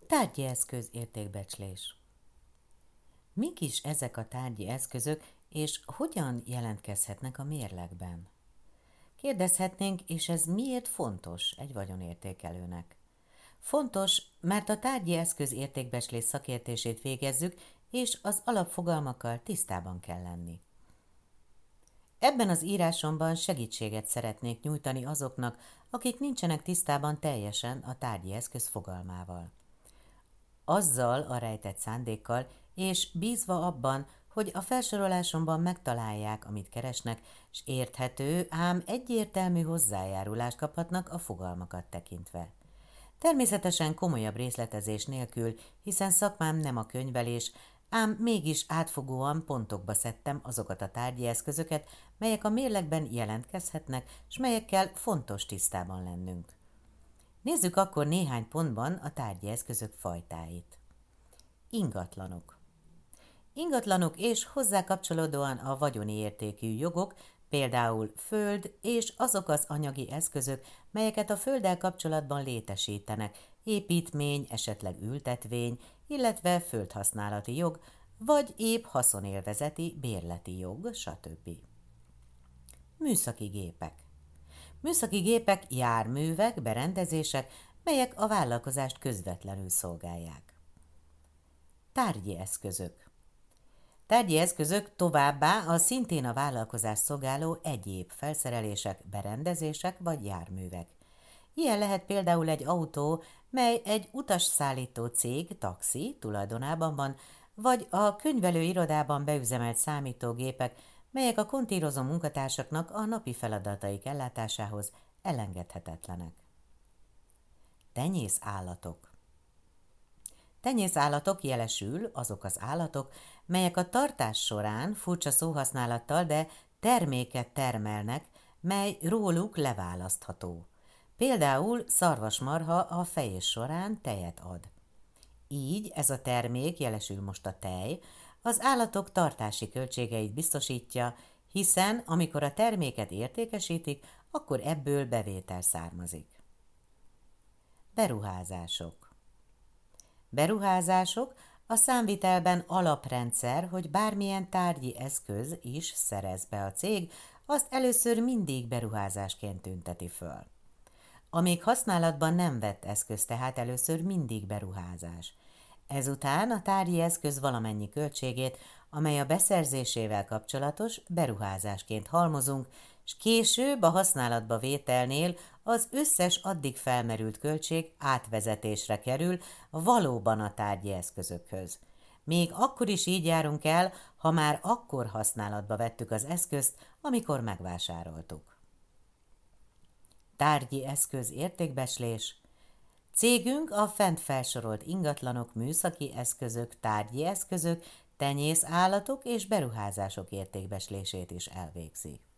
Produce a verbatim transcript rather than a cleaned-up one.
Tárgyi eszköz értékbecslés. Mik is ezek a tárgyi eszközök, és hogyan jelentkezhetnek a mérlegben? Kérdezhetnénk, és ez miért fontos egy vagyonértékelőnek? Fontos, mert a tárgyi eszköz értékbecslés szakértését végezzük, és az alapfogalmakkal tisztában kell lenni. Ebben az írásomban segítséget szeretnék nyújtani azoknak, akik nincsenek tisztában teljesen a tárgyi eszköz fogalmával. Azzal a rejtett szándékkal, és bízva abban, hogy a felsorolásomban megtalálják, amit keresnek, és érthető, ám egyértelmű hozzájárulást kaphatnak a fogalmakat tekintve. Természetesen komolyabb részletezés nélkül, hiszen szakmám nem a könyvelés, ám mégis átfogóan pontokba szedtem azokat a tárgyi eszközöket, melyek a mérlegben jelentkezhetnek, s melyekkel fontos tisztában lennünk. Nézzük akkor néhány pontban a tárgyi eszközök fajtáit. Ingatlanok. Ingatlanok és hozzá kapcsolódóan a vagyoni értékű jogok, például föld és azok az anyagi eszközök, melyeket a földdel kapcsolatban létesítenek, építmény, esetleg ültetvény, illetve földhasználati jog, vagy épp haszonélvezeti, bérleti jog, stb. Műszaki gépek. Műszaki gépek járművek, berendezések, melyek a vállalkozást közvetlenül szolgálják. Tárgyi eszközök. Tárgyi eszközök továbbá a szintén a vállalkozást szolgáló egyéb felszerelések, berendezések vagy járművek. Ilyen lehet például egy autó, mely egy utasszállító cég, taxi tulajdonában van, vagy a könyvelőirodában beüzemelt számítógépek, melyek a kontírozó munkatársaknak a napi feladataik ellátásához elengedhetetlenek. Tenyészállatok. Tenyészállatok jelesül azok az állatok, melyek a tartás során furcsa szóhasználattal, de terméket termelnek, mely róluk leválasztható. Például szarvasmarha a fejés során tejet ad. Így ez a termék, jelesül most a tej, az állatok tartási költségeit biztosítja, hiszen amikor a terméket értékesítik, akkor ebből bevétel származik. Beruházások. Beruházások a számvitelben alaprendszer, hogy bármilyen tárgyi eszköz is szerez be a cég, azt először mindig beruházásként tünteti föl. A még használatban nem vett eszköz tehát először mindig beruházás. Ezután a tárgyi eszköz valamennyi költségét, amely a beszerzésével kapcsolatos, beruházásként halmozunk, és később a használatba vételnél az összes addig felmerült költség átvezetésre kerül valóban a tárgyi eszközökhöz. Még akkor is így járunk el, ha már akkor használatba vettük az eszközt, amikor megvásároltuk. Tárgyi eszköz értékbecslés. Cégünk a fent felsorolt ingatlanok, műszaki eszközök, tárgyi eszközök, tenyészállatok és beruházások értékbecslését is elvégzi.